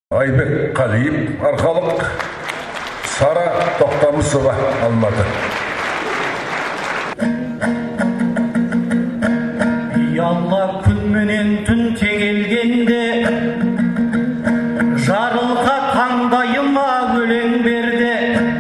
Айбек Қалиев Арқалық, Сара Тоқтамысова Алматы. Алла күнменен түн тегелгенде жарылға таңдайыма өлең берді.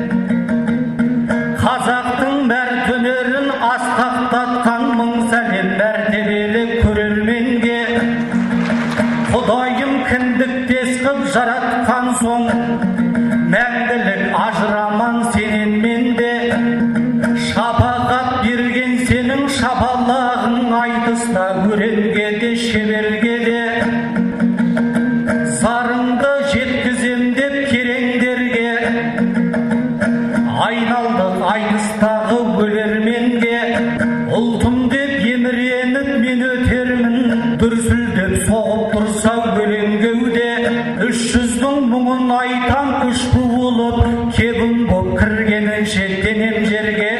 Қазақтың мәртөнерін асқақтатқан мың сәлем мәртебелі көрерменге. Құдайым кіндіктес қып жаратқан соң мәңгілік ажыраман сенен менде. Шапағат берген сенің шапалағың айтыста өренге де шеберге де. Зарыңды жеткізем деп кереңдерге, айналдық айтыстағы өлерменге. Ұлтым деп еміреніп мен өтермін, дүрсілдеп соғып тұрса өлең кеуде. 300-дің мұңын айтам үш буылып, кебім боп кіргенінше денем жерге.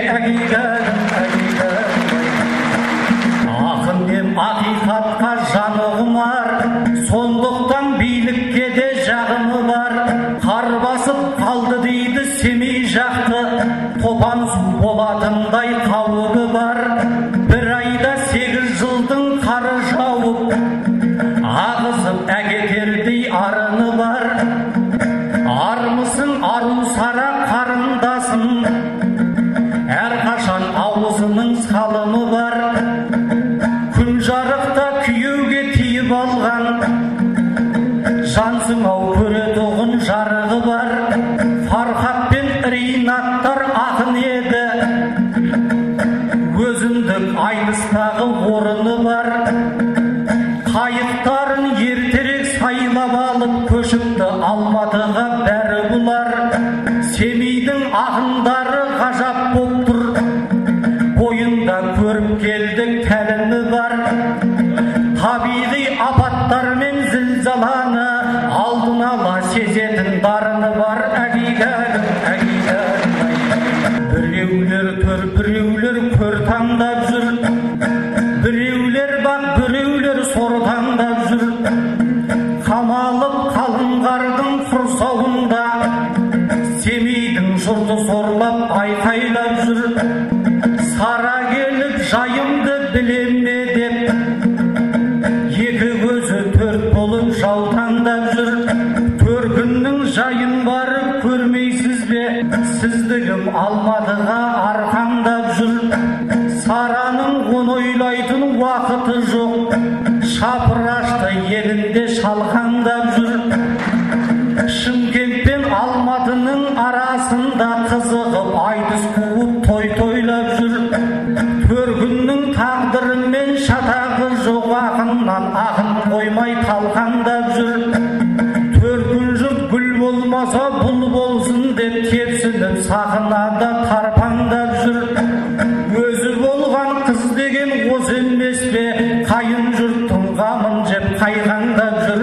Ақын дем ақиқатқа жаны құмар, сондықтан билікке де жағымы бар. Қар басып қалды дейді Семей жақты, топан су болатындай қауыбы бар. Бір айда 8 жылдың қары жауып, ағызып әкетердей арыны бар. Армысың ару сара қарындасым, әрқашан аузының салымы бар. Күн жарықта күйеуге тиіп алған, жансың ау көретұғын жарығы бар. Фархат пен Ринаттар ақын еді, өзіндік айтыстағы орыны бар. Қайықтарын ертерек сайлап алып көшіпті Алматыға бәрі бұлар. Семейдің ақындары ғажап боп тұр, бойында көріп келдік тәлімі бар. Табиғи апаттар мен зілзаланы алдын ала сезетін дарыны бар. Біреулер төр, біреулер көр таңдап жүр, біреулер бақ, біреулер сор таңдап жүр. Қамалып қалың қардың құрсауында, Семейдің жұрты сорлап айқайлап жүр. Сара келіп жайымды білеме деп, екі көзі төрт болып жаутаңдап жүр. Төркіннің жайын барып көрмейсіз бе, сіздігім Алматыға арқандап жүр. Сараның оны ойлайтын уақыты жоқ, шапырашты елінде шалқаңдап жүр. Шымкент пен Алматының арасында қызығып айтыс қуып той-тойлап жүр. Төркіннің тағдырымен шатағы жоқ ақыннан ақын қоймай талқандап жүр. Төркін жұрт гүл болмаса бұл болсын деп тепсініп сахнада тарпаңдап жүр. Өзі болған қыз деген осы емес пе, қайын жұрттың ғамын жеп қайғаңдап жүр.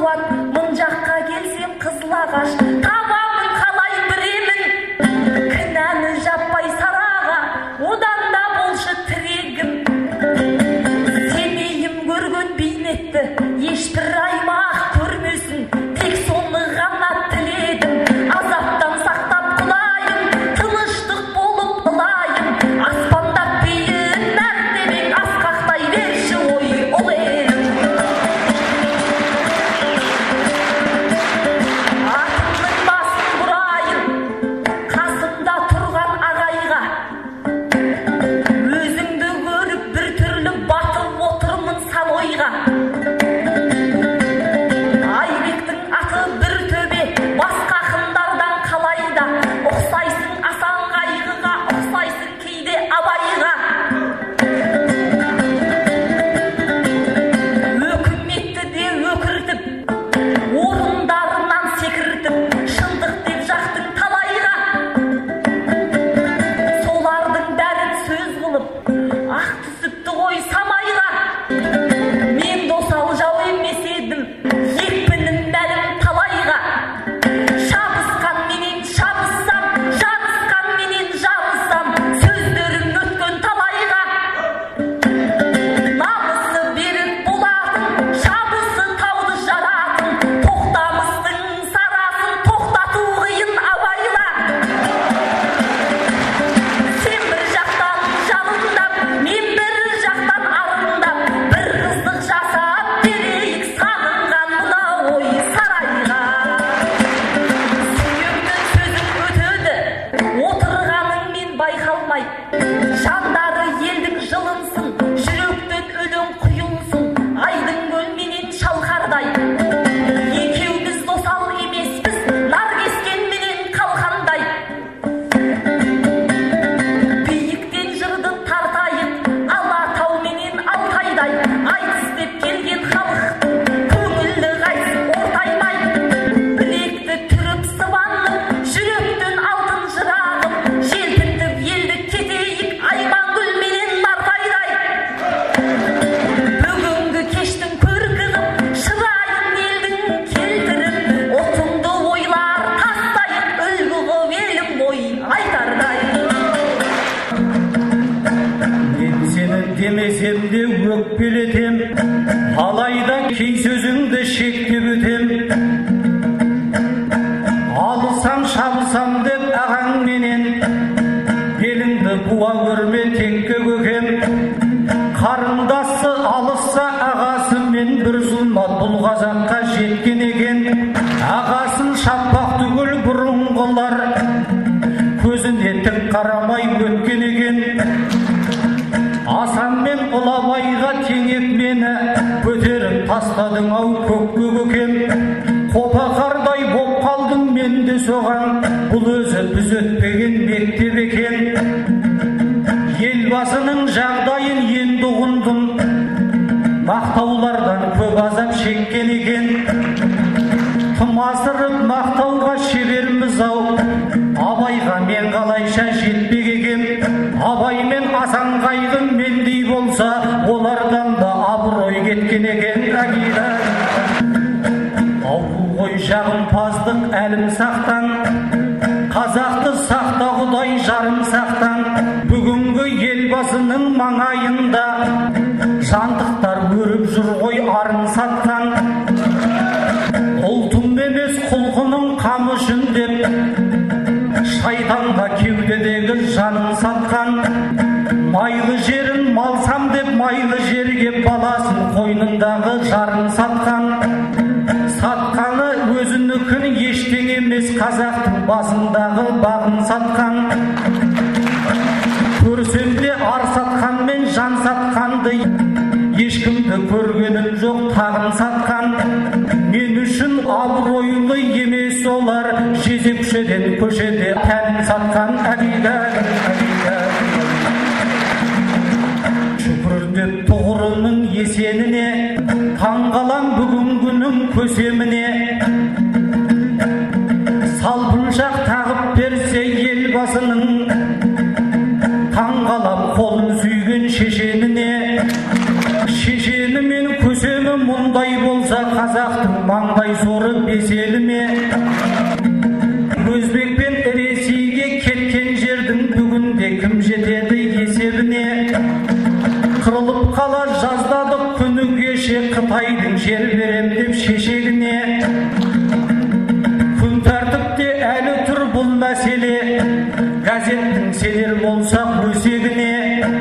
суат, мын жаққа келсем қызыл ағаш, табамын қалай біремін, кінәні жаппай сараға, одан да болшы тірегім. Сенейім көрген бейнетті, ешбір аймақ көрмесін, тек соны ғана тіледім. Азаптан сақтап құлайым, тыныштық болып ылайым, аспандап биін мәртебең асқақтай берші ой ұл елім. Атымның басын бұрайын, қасымда тұрған ағайға, өзіңді көріп бір түрлі батып отырмын сан ойға. Айбектің аты бір төбе, басқа ақындардан қалайда, ұқсайсың Асан Қайғыға, ұқсайсың кейде Абайға. Өкіметті де өкіртіп, орындарынан секіртіп, шындық деп жақтың талайға. Солардың бәрін сөз қылып, ақ түсіпті ғой самайға. Мен досал жау емес едім, екпінім мәлім талайға. Шабысқан менен шабыссам, жабысқан менен жабыссам, сөздерім өткен талайға. Намысы беріп болатын, шабысы тауды жаратын, тоқтамыстың сарасын тоқтату қиын абайла. Сен бір жақтан жалындап, мен бір жақтан арындап, бір қыздық жасап берейік сағынған мына ой сарайға. Сүйектің сөзің өтеді, отырғаныңмен байқалмай, жандары елдің жылынсын, жүректен өлең құйылсын, айдың көлменен шалқардай. Екеуміз досал емеспіз, наркескенменен қалқандай. Биіктен жырды тартайық, Алатау менен Алтайдай, айтыс деп келген халық көңілі қайсы ортаймай. Білекті түріп сыбанып, жүректен алтын жырағып, желпінтіп елді кетейік Аймангүл менен Нартайдай. Бүгінгі кештің көркі қып, шырайын елдің келтіріп, отынды ойлар тастайық, үлгі қып елім бой айтардай. Мен сені демесем де өкпелетем, алайда кей сөзіңді шектеп өтем. Алысам шабысам деп ағаңменен, беліңді буа көрме текке көкем. Қарындасы алысса ағасымен бір зұлмат бұл қазаққа жеткен екен. Ағасын шаппақ түгіл бұрынғылар, көзіне тік қарамай өткен екен. Асан мен Ұлабайға теңеп мені, көтеріп тастадың ау көкке көкем. Қопақардай боп қалдым мен де соған, бұл өзі біз өтпеген мектеп екен. Елбасының жағдайын енді ұғындым, мақтаулардан көп азап шеккен екен. Тым асырып мақтауға шеберміз ау, Абайға мен қалайша жетпек екем. Абай мен Асан Қайғы мендей болса, олардан да абырой кеткен екен. Ауыл ғой жағымпаздық әлім сақтан, қазақты сақта Құдай жарым сақтан. Бүгінгі елбасының маңайында жантықтар өріп жүр ғой арын сатқан. Ұлтым емес құлқының қамы үшін деп, шайтанға кеудедегі жанын сатқан. Майлы жерін малсам деп, майлы жерге баласын қойнындағы жарын сатқан. Сатқаны өзінікін ештең емес, қазақтың басындағы бағын сатқан. Көрсем де ар сатқан мен жан сатқанды, ешкімді көргенім жоқ тағын сатқан. Мен үшін абыройлы емес олар, жезөкшеден көшеде тәнін сатқан. Шүкір деп тұғырының есеніне, таңғалам бүгінгінің көсеміне. Салпыншақ тағып берсе елбасының, таңғалам қолын сүйген шешеніне. Шешені мен көсемі мұндай болса, қазақтың маңдай талай соры беселіме. Өзбек пен Ресейге кеткен жердің бүгінде кім жетеді есебіне. Қырылып қала жаздадық күні кеше Қытайдың жер берем деп шешегіне. Күн тәртіпте әлі тұр бұл мәселе, газеттің сенер болсақ өсегіне.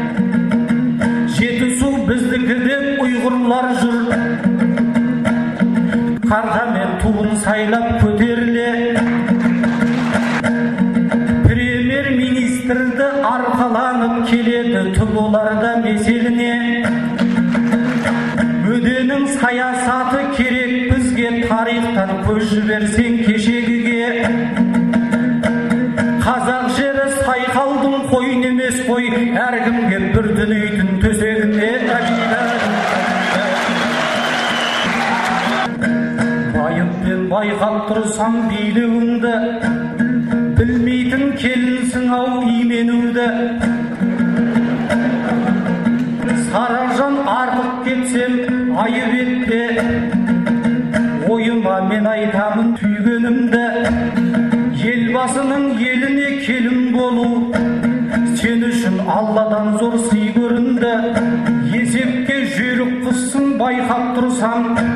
Жетісу біздікі деп ұйғырлар жүр, қарға мен туын сайлап көтеріле. Премьер-министрді арқаланып келеді түп оларда меселіне. Өденің саясаты керек бізге, тарихтан көз жіберсең кешегіге. Қазақ жері Сайқалдың қойын емес қой, әркімге бір дүниетін төсегіне. Байыппен байқап тұрсам билеуіңді, білмейтін келінсің ау именуді. Саражан артық кетсем айып етпе, ойыма мен айтамын түйгенімді. Елбасының еліне келін болу сен үшін Алладан зор сый көрінді. Есепке жүйрік қызсың байқап тұрсам,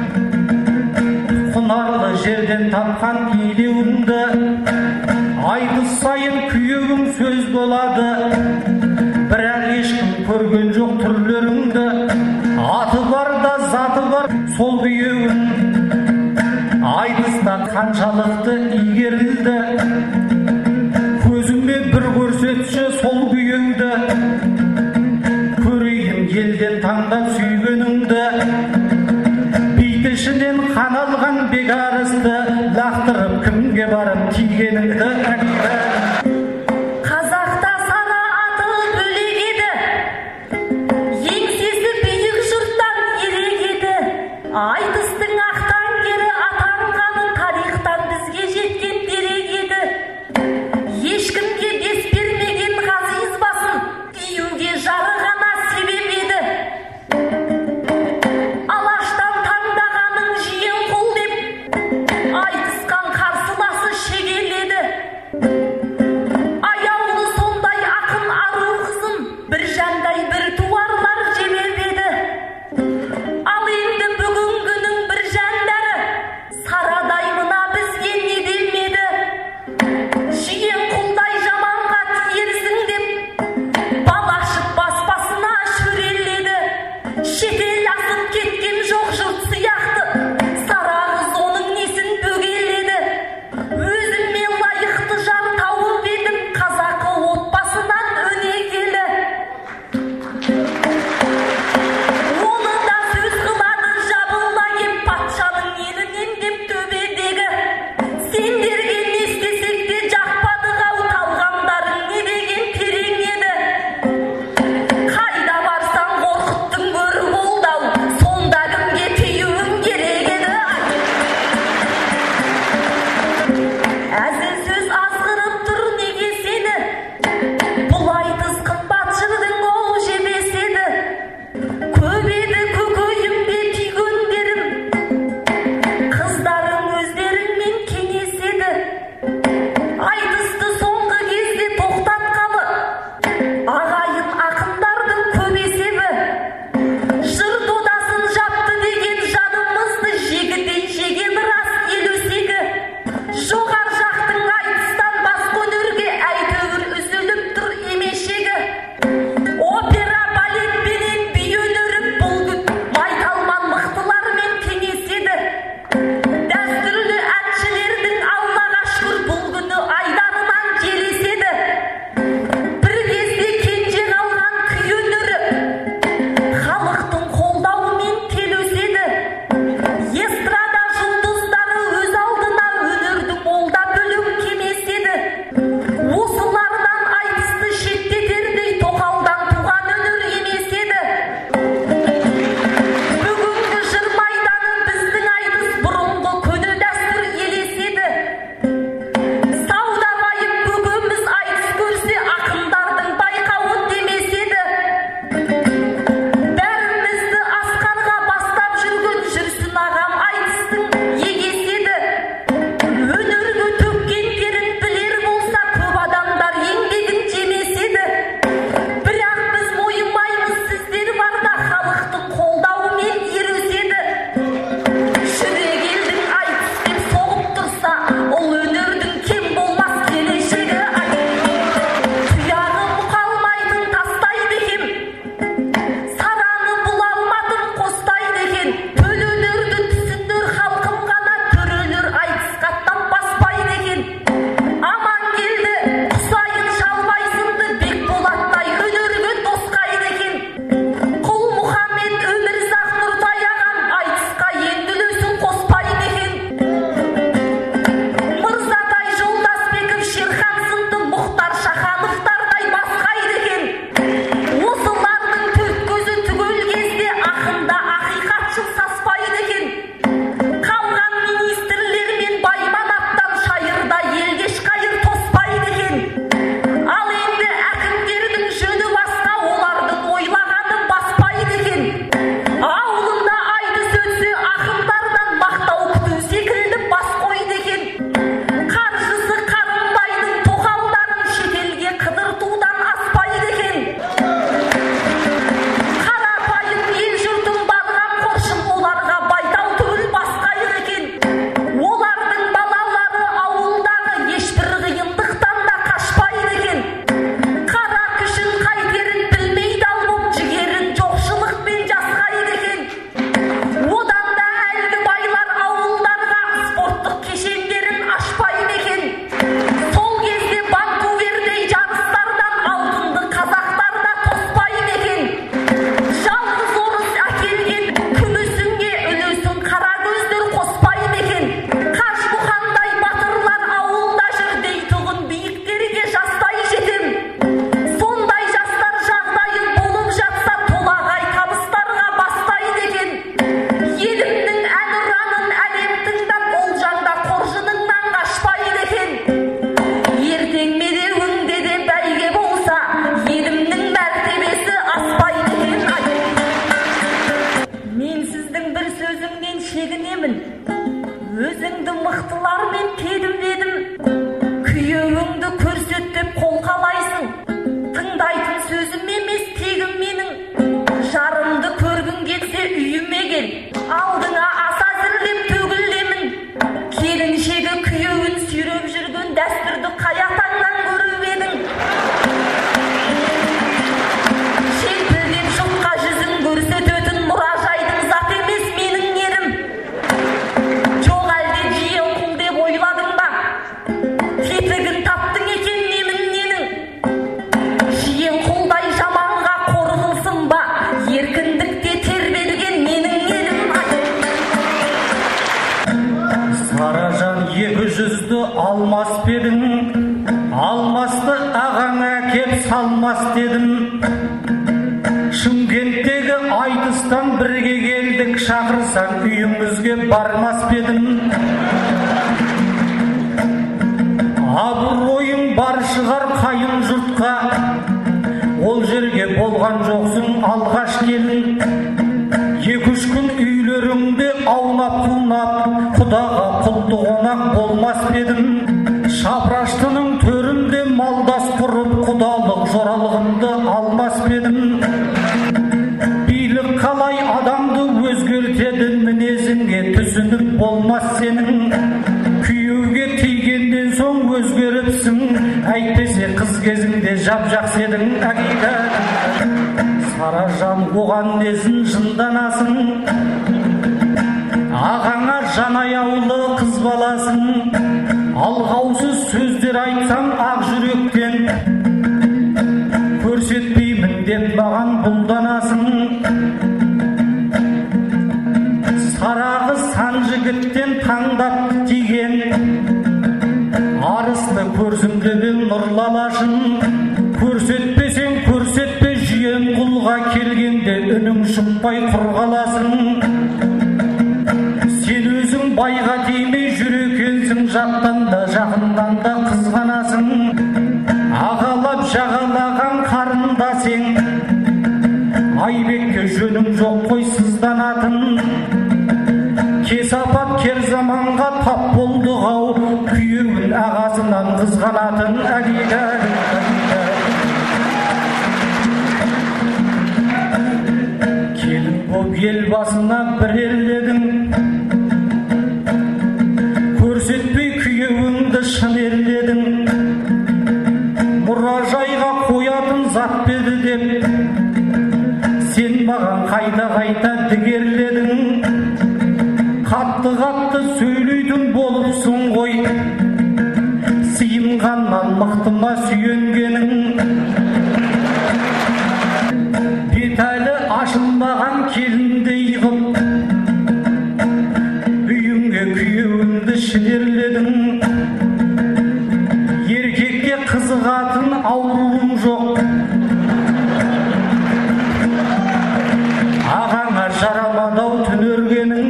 құнарлы жерден тапқан илеуіңді. Айдыз сайын күйеуің сөз болады, бірақ ешкім көрген жоқ түрлеріңді. Аты бар да заты бар сол күйеуің, айдыста қаншалықты игерілді. Көзіме бір көрсетші сол күйеуді, көрейін елден таңдап сүйгеніңді. Бейтішінен қан алған бекарысты, лақтырып кімге барып тигеніңді. Қазақта сана аты бөлек еді, еңсесі биік жұрттан ерек еді. Айтыстың ақтан кері атанғаны тарихтан бізге жеткен дерек еді. Ешкімге дес бермеген ғазиз басын июге жары ғана себеп еді. Алаштан таңдағаның жиен қол деп айтысқан қарсыласы шегеледі. мықтылармен тедімдедім. Күйеуіңді көрсет деп қол қалайсың. Тыңдайтын сөзім емес тегім менің. Жарымды көргің келсе үйіме кел. Алдыңа ас әзірлеп төгілемін. Келіншегі күйеуін сүйреп жүрген дәстүрді қай атаңнан көріп едің? Шелпілдеп жұртқа жүзін көрсететін мұражайдың зат емес менің ерім. Жоқ әлде жиен құл деп ойладың ба? Тетігін таптың екен немін ненің? Жиен құлдай жаманға қорғылсын ба? Еркіндікте тербелген менің елім. Саражан 200-ді алмас бедің, алмасты ағаңа кеп салмас дедім. Шымкенттегі айтыстан бірге келдік, шақырсаң үйімізге бармас бедім. Абыройың бар шығар қайын жұртқа, ол жерге болған жоқсың алғаш келін. 2-3 күн үйлеріңде аунап-қунап, құдаға құлды қонақ болмас бедім. Шапраштының төрінде малдас құрып, құдалық жоралығымды алмас бедім. Билік қалай адамды өзгертеді, мінезіңе түсініп болмас сенің. Күйеуге тигенден соң өзгеріпсің, әйтпесе қыз кезіңде жап-жақсы едің әкиқат. Саражан оған несін жынданасың, ағаңа жан аяулы қыз баласың. Алғаусыз сөздер айтсам ақ жүректен, көрсетпеймін деп маған бұлданасың. Сарағы сан жігіттен таңдап тиген, арысты көрсімде бен нұрлы алашын. Көрсетпесең көрсетпе, жиен құлға келгенде үнің шықпай құр қаласың. Сен өзің байға тимей жүр екенсің, жаттан да жақыннан да қызғанасың. Ағалап жағалаған қарындасың, Айбекке жөнің жоқ қой сызданатын. Кесапат кер заманға тап болдық-ау, күйеуін ағасынан қызғанатын әкиқат. Келін боп ел басына бір ерледің, көрсетпей күйеуіңді шын ерледің. Мұражайға қоятын зат беді деп, сен маған қайта-қайта дігерледің. Қатты-қатты сөйлейтін болыпсың ғой, сиынғаннан мықтыма сүйенгенің. Бетәлі ашылмаған келіндей қып, үйіңге күйеуіңді шідерледің. Еркекке қызығатын ауруың жоқ, ағаңа жарамадау түнергенің.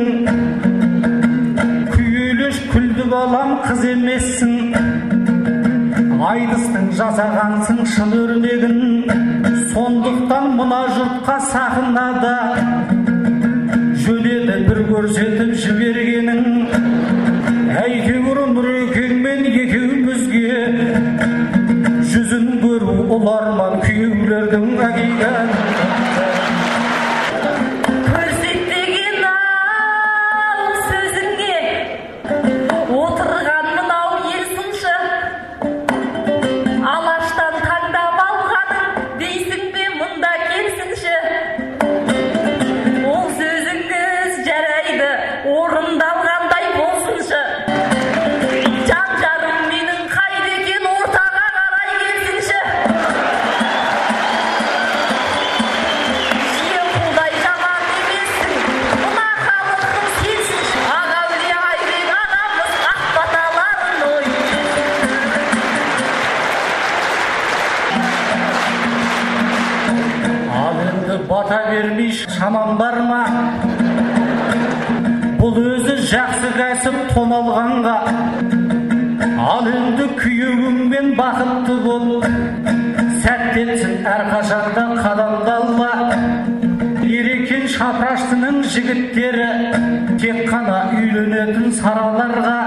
Күйелеш күлді балам қыз емессің, айдыстың жасағансың шын өрнегін. Сондықтан мына жұртқа сақынада, жөнеді бір көрсетіп жібергенің. Әйтеуір Нұрекеңмен екеумізге жүзін көру ұларман күйеулердің әкиқат. Бата бермей шамам бар ма? Бұл өзі жақсы кәсіп тоналғанға, ал енді күйеуіңмен бақытты бол. Сәттенсін әрқашанда қадамдалма, ерекен шапраштының жігіттері тек қана үйленетін сараларға.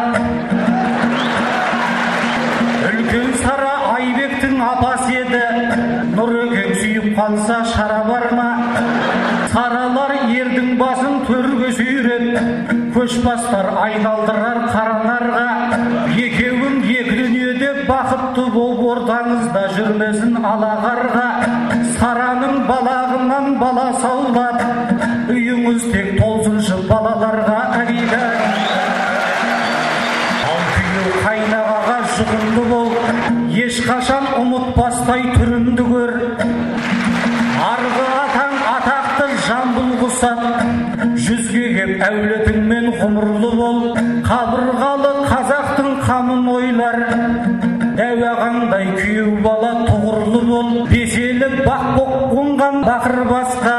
Үлкен сара Айбектің апасы еді, Нұрекең сүйіп қалса шара бар ма? Саралар ердің басын төрге сүйреп, көшбастар айналдырар қаранарға. Екеуің екі дүниеде бақытты болып ортаңызда жүрмесін алағарға. Сараның балағынан бала саулап, үйіңіз тек толсыншы балаларға. Ал күйеу қайнағаға жұғынды бол, ешқашан ұмытпастай түрімді көр. Арғы атаң атақты жамбыл құсап, жүзге кеп әулетіңмен ғұмырлы бол. Қабырғалы қазақтың қамын ойлар, дәу ағаңдай күйеу бала тұғырлы бол. Беселі бақ боқ қонған бақыр басқа,